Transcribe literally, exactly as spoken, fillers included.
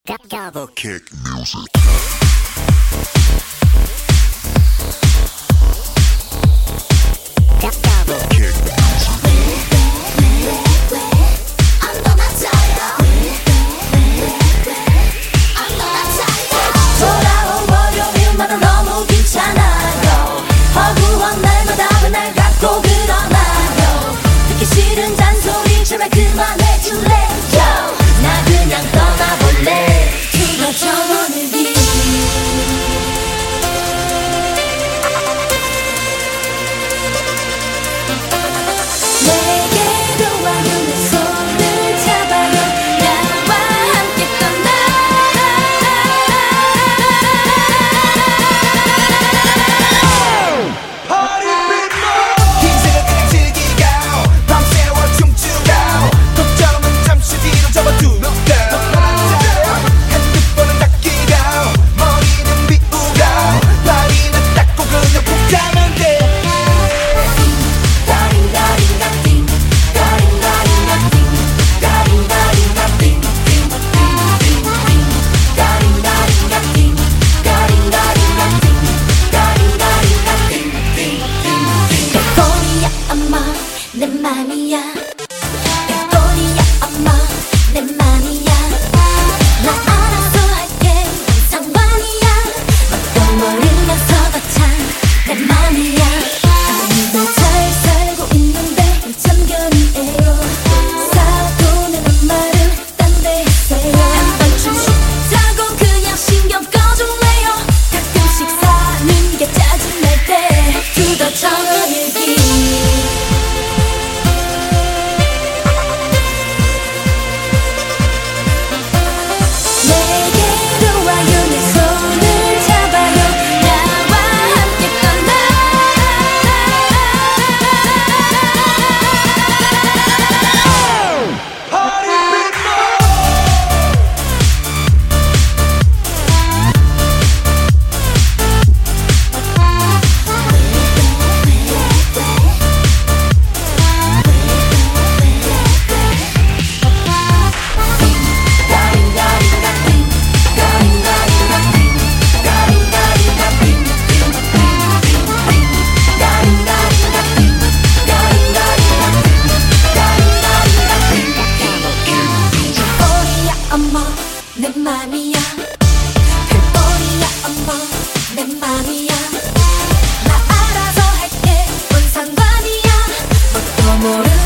Double kick music. Double kick music. I'm gonna tell you. I'm gonna tell you. 돌아온 월요일만은 너무 귀찮아요. 허구한 날마다 날 갖고 그러나요. 듣기 싫은 잔소리 제발 그만해줄래요. 나 그냥 떠나볼래. 정원을 길 내게로 와요. 내 손을 잡아요. 나와 함께 떠나요. Party people 인생을 그냥 즐기고 밤새워 춤추고 걱정은 잠시 뒤로 접어두고 핸드폰은 닦이고 머리는 비우고 발이는 닦고 그냥 푹 자면 돼. 별거리야 엄마 내 맘이야. 별거리야 엄마 내 맘이야. 나 알아서 할게 상관이야. 뭣도 모르면서 거창 내 맘이야. 아무도 잘 살고 있는데 참견이에요. 사고는 엄마를 딴 데 했어요. 한 번쯤 쉽다고 그냥 신경 꺼줄래요. 가끔씩 사는 게 짜증날 때 두더 정을 길 내게로 와요. 내 손을 잡아요. 나와 함께 떠나요. Party people 별거리야 엄마 내 맘이야. 별거리야 엄마 내 맘이야. 나 알아서 할게 뭔 상관이야. 뭣도 모르는